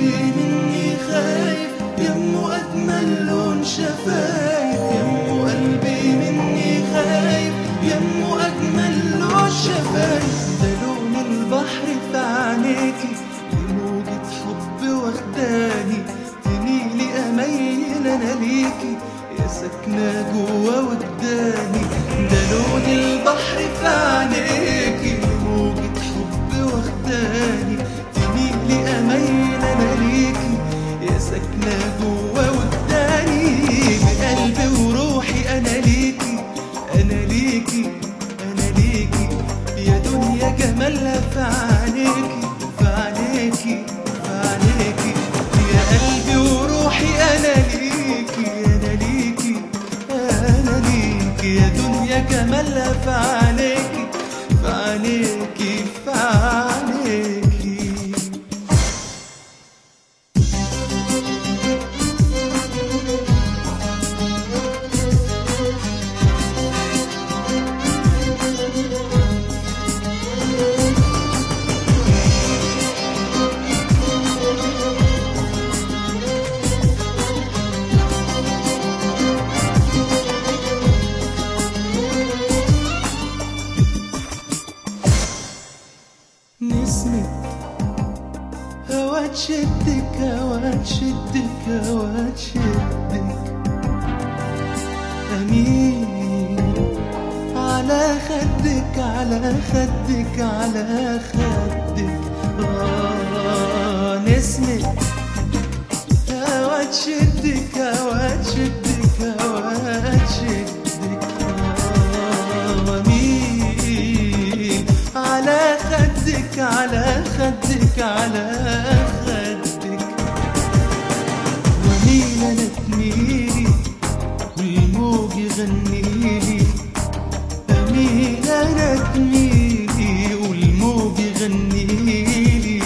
قلبي مني خايف، يمو أجمل لون شفايف، يمو قلبي مني خايف، يمو أجمل لون شفايف. ده لون البحر في عينيكي، لموجة حب واخداني، تنيلي أميل أنا ليكي يا ساكنة جوا وجداني. ده لون البحر في عينيكي، لموجة حب واخداني، تنيلي أميل أنا ليكي يا ساكنة جوا وجداني. بقلبي وروحي أنا ليكي، أنا ليكي، أنا ليكي يا دنيا جمالها في عينيكي، في عينيكي، في عينيكي يا قلبي وروحي أنا ليكي، أنا ليكي، أنا ليكي يا دنيا جمالها في عينيكي، في عينيكي، في عينيكي. نسمة هوا تشدك، هوا تشدك، هوا تشدك، أمين على خدك، على خدك، على خدك. نسمة هوا تشدك، هوا تشدك، هوا تشدك، أمين على خدك، على خدك، على خدك. ومين أنا تميلي والموج يغنيلي، أمين أنا تميلي والموج يغنيلي.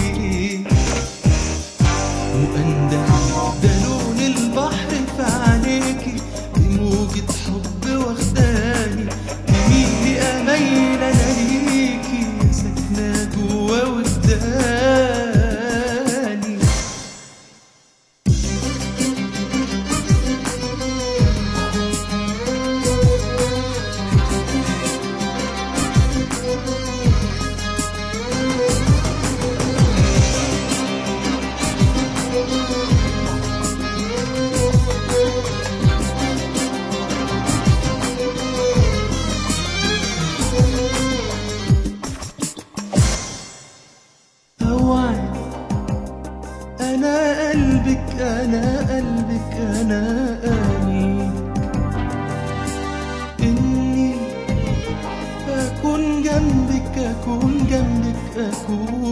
وأندى ده لون البحر في عينيكي، بموجة حب واخداني، تميلي أميل أنا ليكي ساكنة جوا وجداني. أوعد أنا قلبك، أنا قلبك، أنا قلبك، إني أكون جنبك، أكون جنبك، أكون